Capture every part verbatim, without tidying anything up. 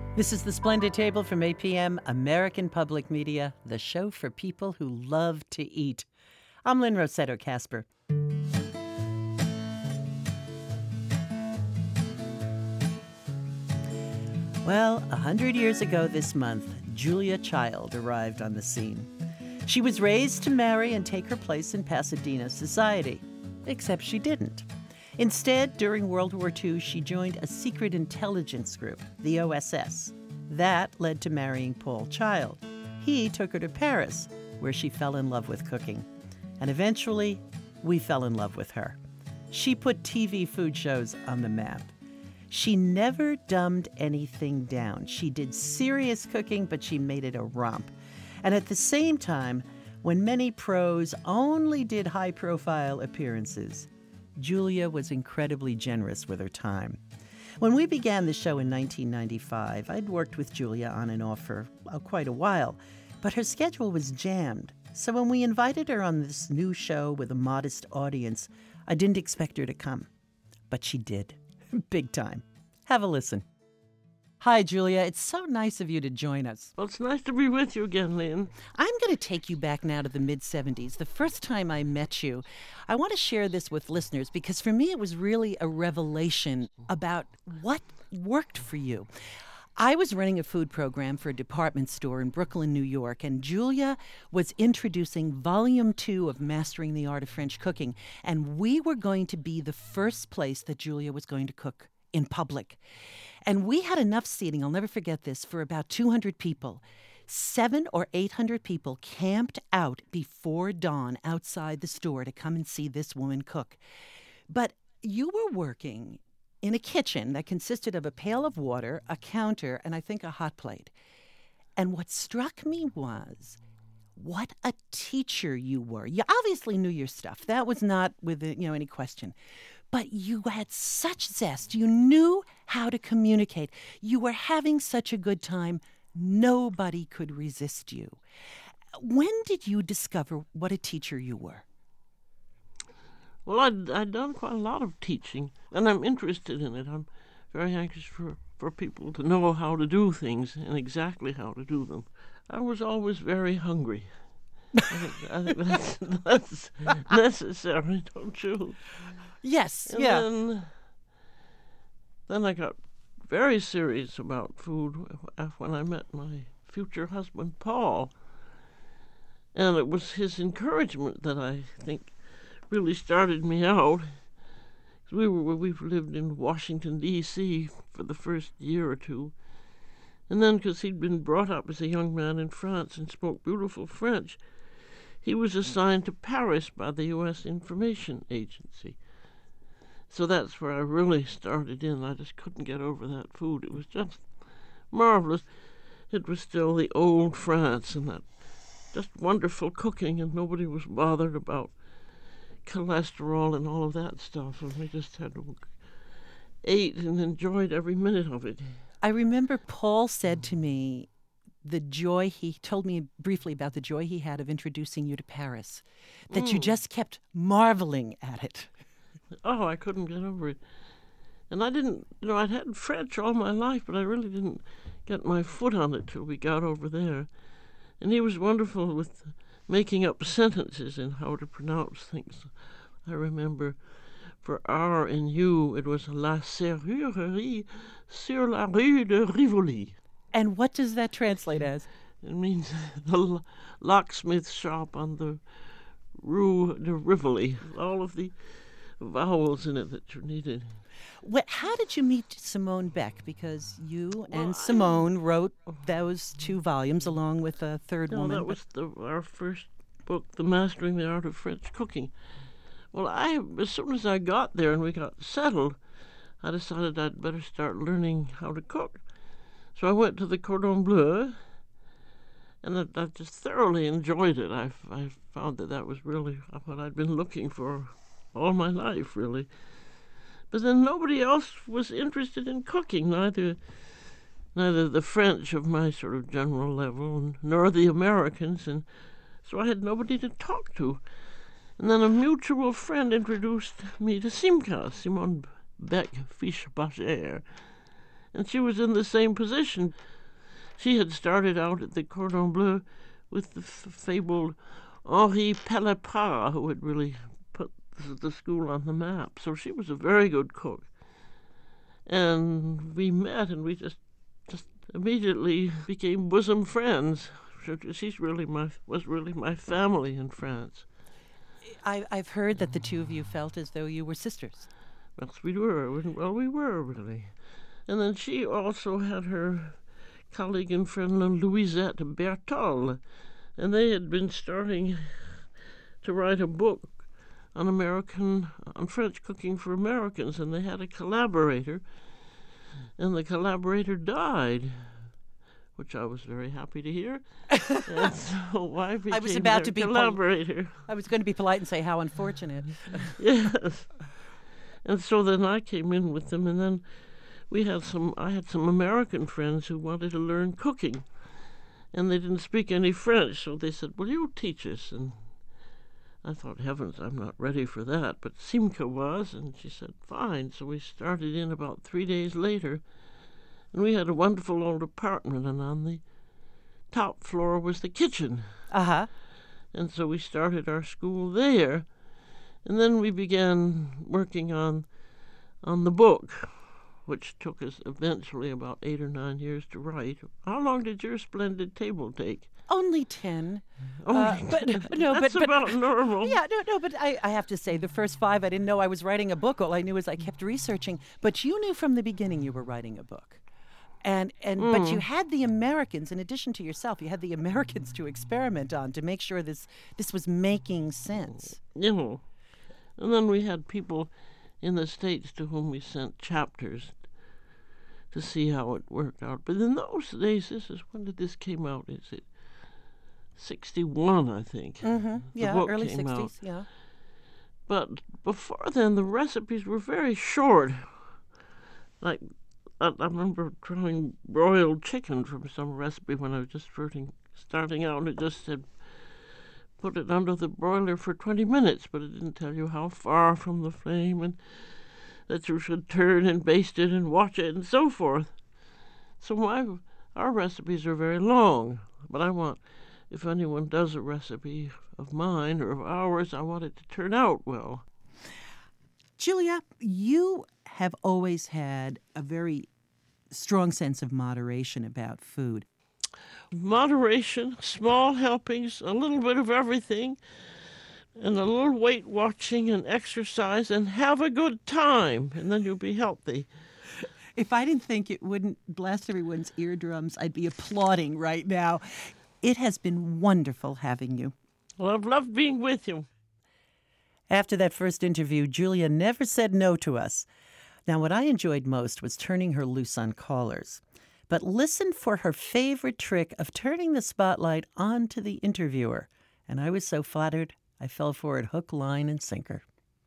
This is The Splendid Table from eight p.m. American Public Media, the show for people who love to eat. I'm Lynn Rossetto Kasper. Well, a hundred years ago this month, Julia Child arrived on the scene. She was raised to marry and take her place in Pasadena society, except she didn't. Instead, during World War Two, she joined a secret intelligence group, the O S S. That led to marrying Paul Child. He took her to Paris, where she fell in love with cooking. And eventually, we fell in love with her. She put T V food shows on the map. She never dumbed anything down. She did serious cooking, but she made it a romp. And at the same time, when many pros only did high-profile appearances, Julia was incredibly generous with her time. When we began the show in nineteen ninety-five, I'd worked with Julia on and off for uh, quite a while, but her schedule was jammed. So when we invited her on this new show with a modest audience, I didn't expect her to come. But she did. Big time. Have a listen. Hi, Julia. It's so nice of you to join us. Well, it's nice to be with you again, Lynn. I'm going to take you back now to the mid-seventies, the first time I met you. I want to share this with listeners because for me it was really a revelation about what worked for you. I was running a food program for a department store in Brooklyn, New York, and Julia was introducing Volume two of Mastering the Art of French Cooking, and we were going to be the first place that Julia was going to cook in public. And we had enough seating, I'll never forget this, for about two hundred people. Seven or eight hundred people camped out before dawn outside the store to come and see this woman cook. But you were working in a kitchen that consisted of a pail of water, a counter, and I think a hot plate. And what struck me was what a teacher you were. You obviously knew your stuff. That was not with you know any question. But you had such zest. You knew how to communicate. You were having such a good time. Nobody could resist you. When did you discover what a teacher you were? Well, I'd, I'd done quite a lot of teaching, and I'm interested in it. I'm very anxious for, for people to know how to do things and exactly how to do them. I was always very hungry. I think, I think that's, that's necessary, don't you? Yes, and yeah. Then, then I got very serious about food when I met my future husband, Paul. And it was his encouragement that I think really started me out. We were we've lived in Washington, D C for the first year or two. And then because he'd been brought up as a young man in France and spoke beautiful French, he was assigned to Paris by the U S Information Agency. So that's where I really started in. I just couldn't get over that food. It was just marvelous. It was still the old France and that just wonderful cooking, and nobody was bothered about cholesterol and all of that stuff. And we just had to ate and enjoyed every minute of it. I remember Paul said to me the joy, he told me briefly about the joy he had of introducing you to Paris, that mm. you just kept marveling at it. Oh, I couldn't get over it. And I didn't, you know, I'd had French all my life, but I really didn't get my foot on it till we got over there. And he was wonderful with making up sentences and how to pronounce things. I remember for R and U, it was La Serrurerie sur la rue de Rivoli. And what does that translate as? It means the l- locksmith shop on the Rue de Rivoli. All of the vowels in it that you needed. What, how did you meet Simone Beck? Because you well, and Simone I, wrote those two volumes along with a third no, woman. that was the, our first book, The Mastering the Art of French Cooking. Well, I as soon as I got there and we got settled, I decided I'd better start learning how to cook. So I went to the Cordon Bleu, and I, I just thoroughly enjoyed it. I, I found that that was really what I'd been looking for all my life, really. But then nobody else was interested in cooking, neither neither the French of my sort of general level, nor the Americans, and so I had nobody to talk to. And then a mutual friend introduced me to Simca, Simone Beck Fish Bacher, and she was in the same position. She had started out at the Cordon Bleu with the f- fabled Henri Pellepras, who had really put the school on the map. So she was a very good cook. And we met, and we just just immediately became bosom friends. She's really my was really my family in France. I, I've heard that the two of you felt as though you were sisters. Well, we were. Well, we were really. And then she also had her colleague and friend Louisette Bertol, and they had been starting to write a book on American, on French cooking for Americans, and they had a collaborator, and the collaborator died, which I was very happy to hear. And so I became I was about to be collaborator. Pol- I was going to be polite and say how unfortunate. Yes. And so then I came in with them, and then we had some. I had some American friends who wanted to learn cooking, and they didn't speak any French, so they said, "Will you teach us?" And I thought, heavens, I'm not ready for that. But Simca was, and she said, fine. So we started in about three days later, and we had a wonderful old apartment, and on the top floor was the kitchen. Uh-huh. And so we started our school there, and then we began working on on the book, which took us eventually about eight or nine years to write. How long did your splendid table take? Only ten. Only uh, but no, That's but, but about normal. Yeah, no, no, but I, I have to say, the first five, I didn't know I was writing a book. All I knew is I kept researching. But you knew from the beginning you were writing a book. And and Mm. but you had the Americans, in addition to yourself, you had the Americans to experiment on to make sure this this was making sense. You know. And then we had people in the States to whom we sent chapters to see how it worked out. But in those days, this is, when did this came out? Is it sixty-one, I think? Mm-hmm. Yeah, book early came sixties, out. yeah. But before then, the recipes were very short. Like, I, I remember trying broiled chicken from some recipe when I was just starting, starting out, and it just said, put it under the broiler for twenty minutes, but it didn't tell you how far from the flame, and that you should turn and baste it and watch it and so forth. So my our recipes are very long, but I want, if anyone does a recipe of mine or of ours, I want it to turn out well. Julia, you have always had a very strong sense of moderation about food. Moderation, small helpings, a little bit of everything, and a little weight watching and exercise, and have a good time, and then you'll be healthy. If I didn't think it wouldn't blast everyone's eardrums, I'd be applauding right now. It has been wonderful having you. Well, I've loved being with you. After that first interview, Julia never said no to us. Now, what I enjoyed most was turning her loose on callers. But listen for her favorite trick of turning the spotlight onto the interviewer. And I was so flattered, I fell for it hook, line, and sinker.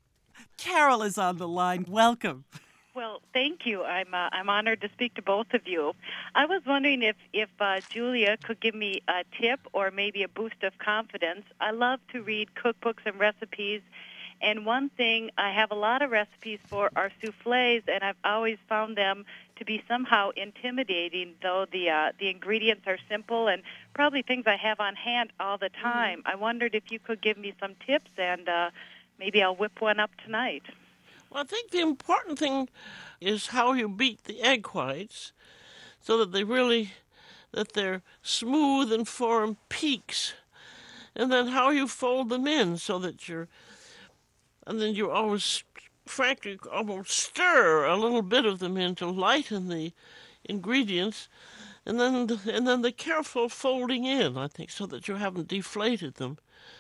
Carol is on the line. Welcome. Well, thank you. I'm uh, I'm honored to speak to both of you. I was wondering if if uh, Julia could give me a tip or maybe a boost of confidence. I love to read cookbooks and recipes, and one thing I have a lot of recipes for are soufflés, and I've always found them to be somehow intimidating, though the uh, the ingredients are simple and probably things I have on hand all the time. Mm-hmm. I wondered if you could give me some tips, and uh, maybe I'll whip one up tonight. Well, I think the important thing is how you beat the egg whites so that they really, that they're smooth and form peaks. And then how you fold them in so that you're, and then you always, frankly, almost stir a little bit of them in to lighten the ingredients. And then, and then the careful folding in, I think, so that you haven't deflated them.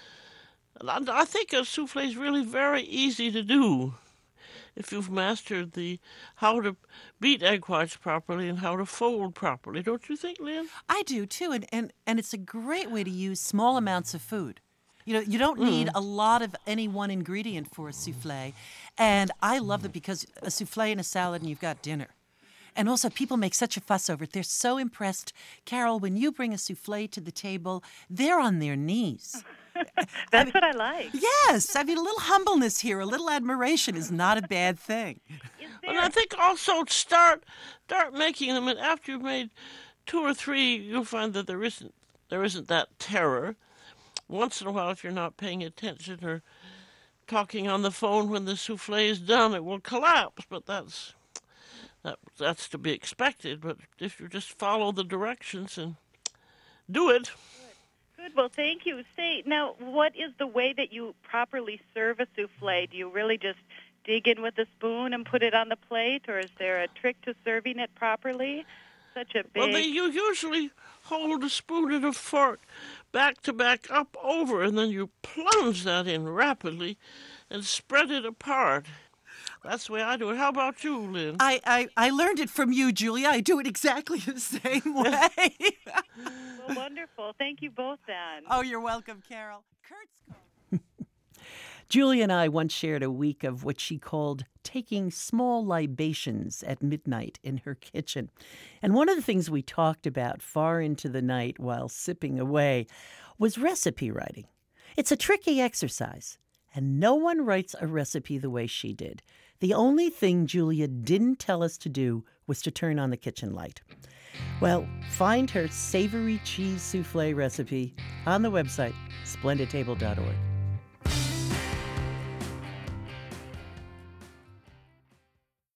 And I, I think a souffle is really very easy to do if you've mastered the how to beat egg whites properly and how to fold properly. Don't you think, Lynn? I do, too, and, and, and it's a great way to use small amounts of food. You know, you don't need mm. a lot of any one ingredient for a souffle, and I love it because a souffle and a salad and you've got dinner. And also, people make such a fuss over it. They're so impressed. Carol, when you bring a souffle to the table, they're on their knees. That's I mean, what I like. Yes. I mean, a little humbleness here, a little admiration is not a bad thing. And I think also start start making them, and after you've made two or three, you'll find that there isn't there isn't that terror. Once in a while, if you're not paying attention or talking on the phone when the souffle is done, it will collapse. But that's that that's to be expected. But if you just follow the directions and do it. Good. Well, thank you. Say, now, what is the way that you properly serve a souffle? Do you really just dig in with a spoon and put it on the plate, or is there a trick to serving it properly? Such a big... Well, they, you usually hold a spoon and a fork back to back up over, and then you plunge that in rapidly and spread it apart. That's the way I do it. How about you, Lynn? I, I, I learned it from you, Julia. I do it exactly the same way. Well, wonderful. Thank you both, then. Oh, you're welcome, Carol. Kurt's Julia and I once shared a week of what she called taking small libations at midnight in her kitchen. And one of the things we talked about far into the night while sipping away was recipe writing. It's a tricky exercise, and no one writes a recipe the way she did. The only thing Julia didn't tell us to do was to turn on the kitchen light. Well, find her savory cheese souffle recipe on the website splendid table dot org.